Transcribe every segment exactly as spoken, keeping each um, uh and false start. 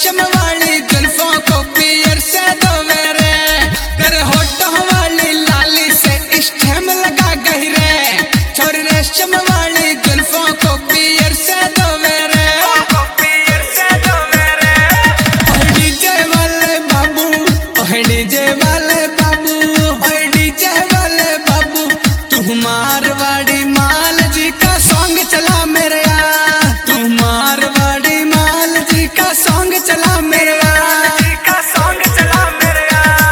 रेशम वाली जुल्फों को पियर से धोवे रे, तेरे होठों वाली लाली से स्टेम लगा गई रे, छोरी रेशम वाली जुल्फों को पियर से धोवे रे, पियर से धोवे रे। ओए डीजे वाले बाबू, ओए डीजे वाले बाबू, ओए डीजे वाले बाबू, तू मारवाड़ी माल जी का सॉन्ग चला मेरे यार, तू मारवाड़ी माल जी का सॉन्ग चला मेरे यार, जी का सॉन्ग चला मेरे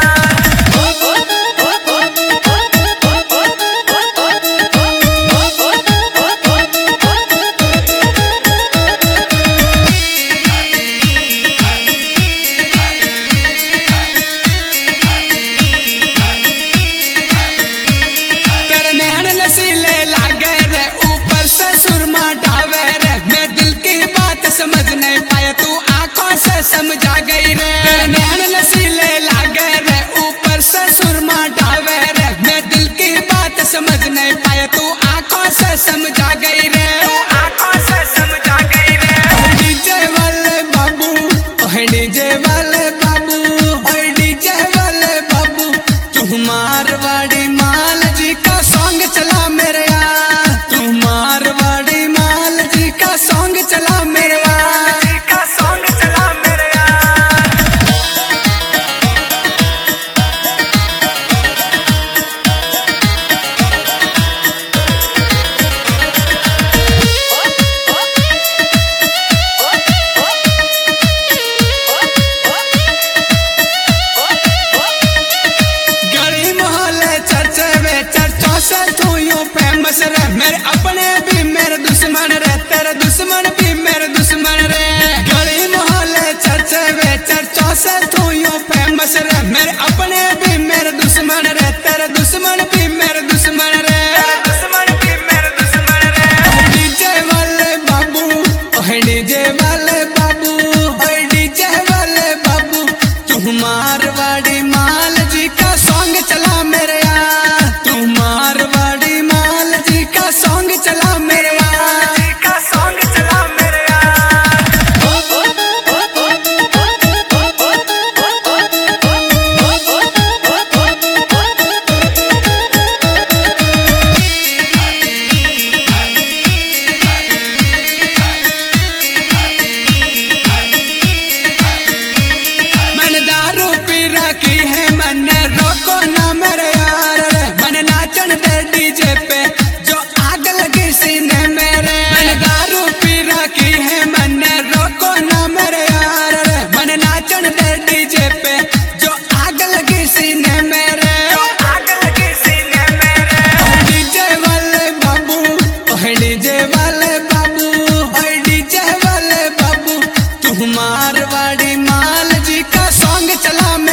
तेरे नैन नसीले लागे रे, ऊपर से सुरमा ढावे रे, मैं दिल की बात समझ नहीं पाया, तू आंखों से समझा गई रे, तेरे नैन नसीले लागे रे, ऊपर से सुरमा ढावे रे, मैं दिल की बात समझ नहीं पाया, तू आंखों से समझा गई रे, आंखों से समझा गई रे। ओए डीजे वाले बाबू, ओए डीजे वाले बाबू, ओए डीजे वाले बाबू, तू मारवाड़ी माल जी का सॉन्ग चला मेरे यार, तू मारवाड़ी माल जी का सॉन्ग चला मेरे यार, जी का सॉन्ग चला मेरे यार। गली मोहल्ले चर्चे में चर्चों से तू यूं फेमस रे, मेरे अपने भी मेरे दुश्मन रे, तेरे दुश्मन भी मेरे दुश्मन रे, गली मोहल्ले चर्चे में चर्चों से तू यूं फेमस रे, मेरे अपने भी मेरे दुश्मन रे, तेरे दुश्मन भी मेरे दुश्मन रे, दुश्मन भी मेरे दुश्मन रे। ओए डीजे वाले बाबू, ओए डीजे वाले बाबू, ओए डीजे वाले बाबू, तू मारवाड़ी माल जी का सॉन्ग चला मेरे यार, तू मारवाड़ी माल जी का सॉन्ग चला मेरे यार, जी का सॉन्ग चला मेरे मैंने दारू पी रखी है, मैंने रोको ना मेरे यार रे, मैंने नाचन दे डीजे पे जो आग लगी सीने मेरे, मैंने दारू पी रखी है, मैंने रोको ना मेरे यार रे, मैंने नाचन दे डीजे पे जो आग लगी सीने मेरे, आग लगी सीने मेरे। ओए डीजे वाले बाबू, ओए डीजे वाले बाबू, ओए डीजे वाले बाबू, तू मारवाड़ी माल जी का सॉन्ग चला